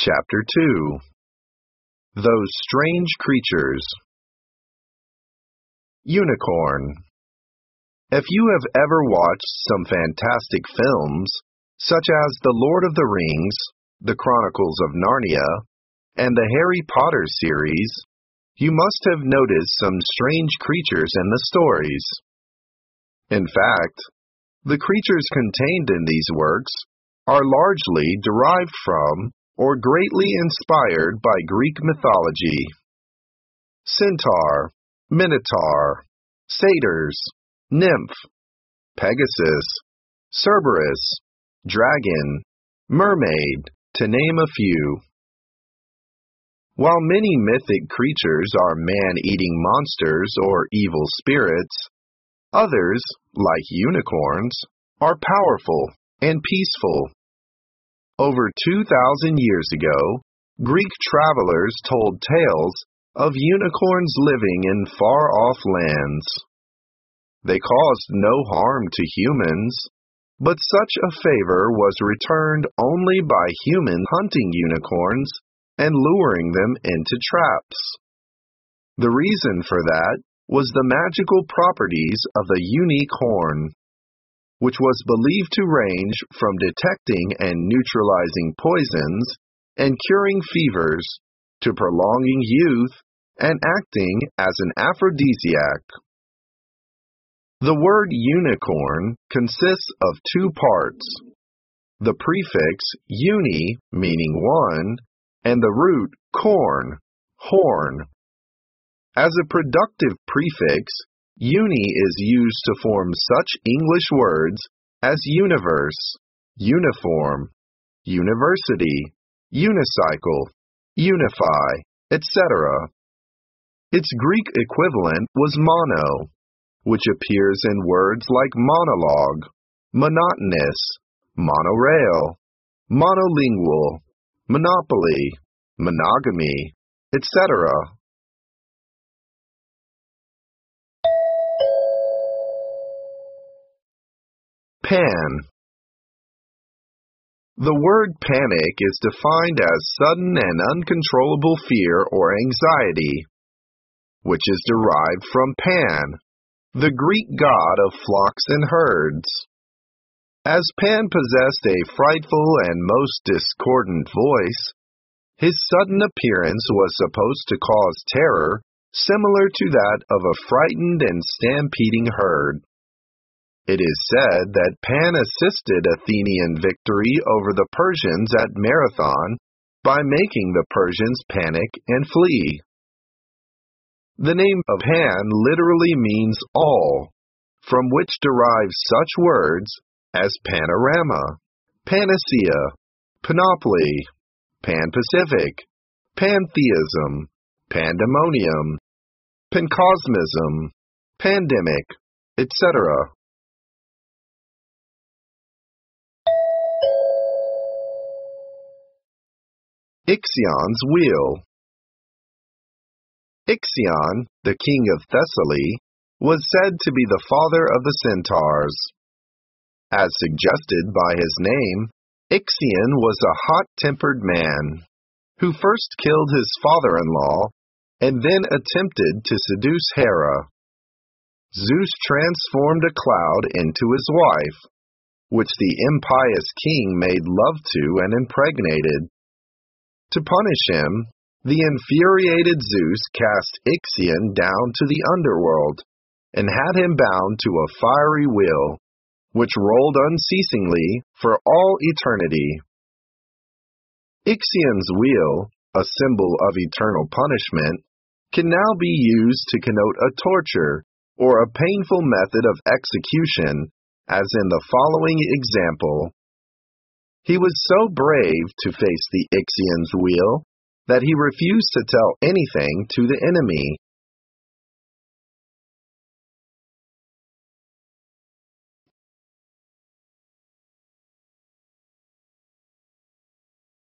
Chapter 2. Those Strange Creatures. Unicorn. If you have ever watched some fantastic films, such as The Lord of the Rings, The Chronicles of Narnia, and the Harry Potter series, you must have noticed some strange creatures in the stories. In fact, the creatures contained in these works are largely derived from or greatly inspired by Greek mythology. Centaur, Minotaur, satyrs, nymph, Pegasus, Cerberus, dragon, mermaid, to name a few. While many mythic creatures are man-eating monsters or evil spirits, others, like unicorns, are powerful and peaceful. Over 2,000 years ago, Greek travelers told tales of unicorns living in far-off lands. They caused no harm to humans, but such a favor was returned only by humans hunting unicorns and luring them into traps. The reason for that was the magical properties of the unique horn, which was believed to range from detecting and neutralizing poisons and curing fevers to prolonging youth and acting as an aphrodisiac. The word unicorn consists of two parts: the prefix uni, meaning one, and the root corn, horn. As a productive prefix, uni is used to form such English words as universe, uniform, university, unicycle, unify, etc. Its Greek equivalent was mono, which appears in words like monologue, monotonous, monorail, monolingual, monopoly, monogamy, etc. Pan. The word panic is defined as sudden and uncontrollable fear or anxiety, which is derived from Pan, the Greek god of flocks and herds. As Pan possessed a frightful and most discordant voice, his sudden appearance was supposed to cause terror similar to that of a frightened and stampeding herd. It is said that Pan assisted Athenian victory over the Persians at Marathon by making the Persians panic and flee. The name of Pan literally means all, from which derive such words as panorama, panacea, panoply, pan-Pacific, pantheism, pandemonium, pancosmism, pandemic, etc. Ixion's wheel. Ixion, the king of Thessaly, was said to be the father of the centaurs. As suggested by his name, Ixion was a hot-tempered man who first killed his father-in-law and then attempted to seduce Hera. Zeus transformed a cloud into his wife, which the impious king made love to and impregnated. To punish him, the infuriated Zeus cast Ixion down to the underworld and had him bound to a fiery wheel, which rolled unceasingly for all eternity. Ixion's wheel, a symbol of eternal punishment, can now be used to connote a torture or a painful method of execution, as in the following example. He was so brave to face the Ixion's wheel that he refused to tell anything to the enemy,